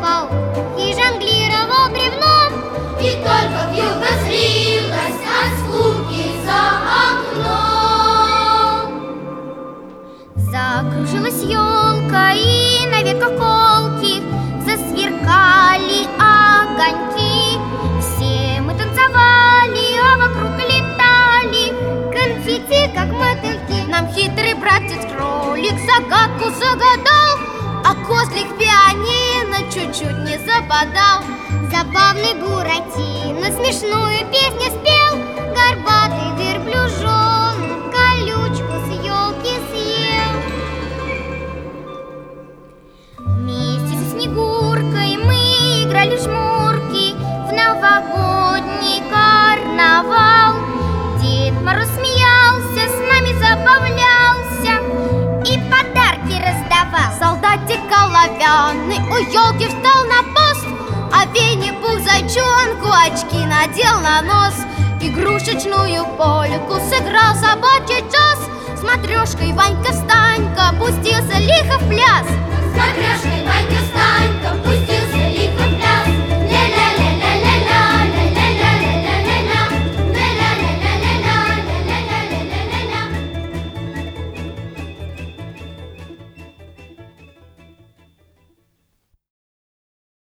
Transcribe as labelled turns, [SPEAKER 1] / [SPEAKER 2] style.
[SPEAKER 1] паук и жонглировал бревном.
[SPEAKER 2] И только вьюга зрилась от скуки за окном.
[SPEAKER 1] Закружилась елка, и на ветках колки засверкали огоньки. Все мы танцевали, а вокруг летали конфетти, как мотыльки. Нам хитрый братец-кролик загадку загадал, а козлик пианино чуть-чуть не западал. Забавный Буратино смешную песню спел, горбатый верблюжонок колючку с елки съел. Вместе со Снегуркой мы играли в жмурки в новогодний карнавал. Дед Мороз смеялся, с нами забавлялся и подарки раздавал. Солдатик оловянный у елки встал на пост, а Винни-Пух зайчонку очки надел на нос. Игрушечную польку сыграл собачий час. С матрешкой Ванька-Встанька пустился лихо в пляс.
[SPEAKER 2] С матрешкой Ванька-Встанька